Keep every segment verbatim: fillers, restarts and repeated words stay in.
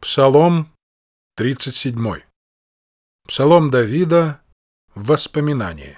Псалом тридцать седьмой. Псалом Давида в воспоминании.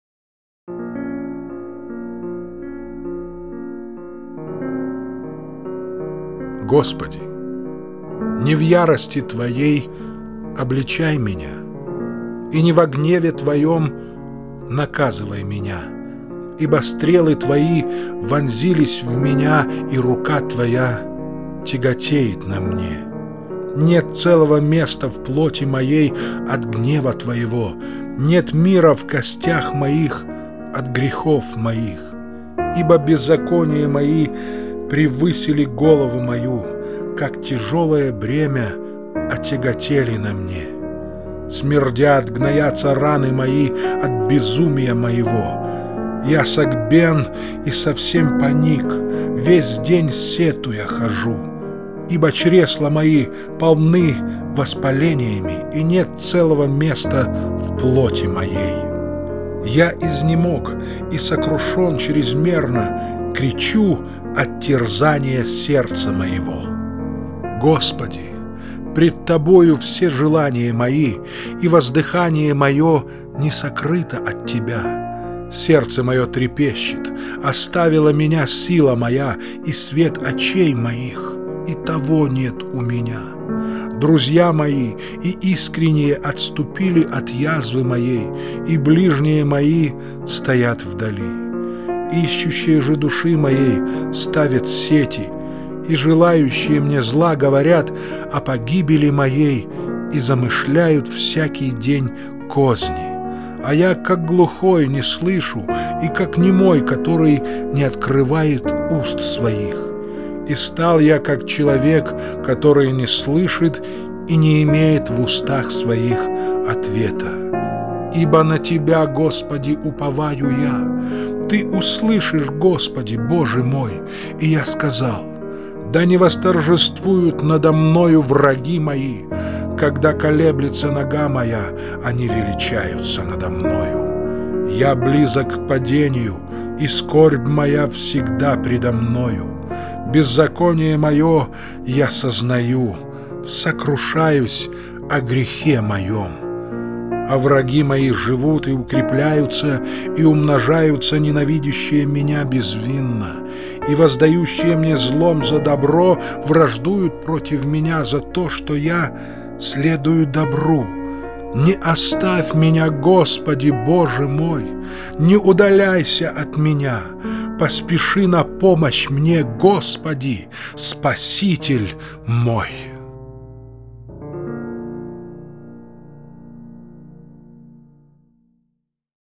Господи, не в ярости Твоей обличай меня, и не во гневе Твоем наказывай меня, ибо стрелы Твои вонзились в меня, и рука Твоя тяготеет на мне. Нет целого места в плоти моей от гнева Твоего, нет мира в костях моих от грехов моих. Ибо беззакония мои превысили голову мою, как тяжелое бремя отяготели на мне. Смердят, гноятся раны мои от безумия моего. Я согбен и совсем паник, весь день сетуя хожу. Ибо чресла мои полны воспалениями, и нет целого места в плоти моей. Я изнемог и сокрушен чрезмерно, кричу от терзания сердца моего. Господи, пред Тобою все желания мои, и воздыхание мое не сокрыто от Тебя. Сердце мое трепещет, оставила меня сила моя и свет очей моих. И того нет у меня. Друзья мои и искренние отступили от язвы моей, и ближние мои стоят вдали. Ищущие же души моей ставят сети, и желающие мне зла говорят о погибели моей и замышляют всякий день козни. А я, как глухой, не слышу, и как немой, который не открывает уст своих. И стал я, как человек, который не слышит и не имеет в устах своих ответа. Ибо на Тебя, Господи, уповаю я. Ты услышишь, Господи, Боже мой. И я сказал: да не восторжествуют надо мною враги мои. Когда колеблется нога моя, они величаются надо мною. Я близок к падению, и скорбь моя всегда предо мною. Беззаконие мое я сознаю, сокрушаюсь о грехе моем. А враги мои живут и укрепляются, и умножаются ненавидящие меня безвинно, и воздающие мне злом за добро враждуют против меня за то, что я следую добру. Не оставь меня, Господи, Боже мой, не удаляйся от меня. Поспеши на помощь мне, Господи, Спаситель мой.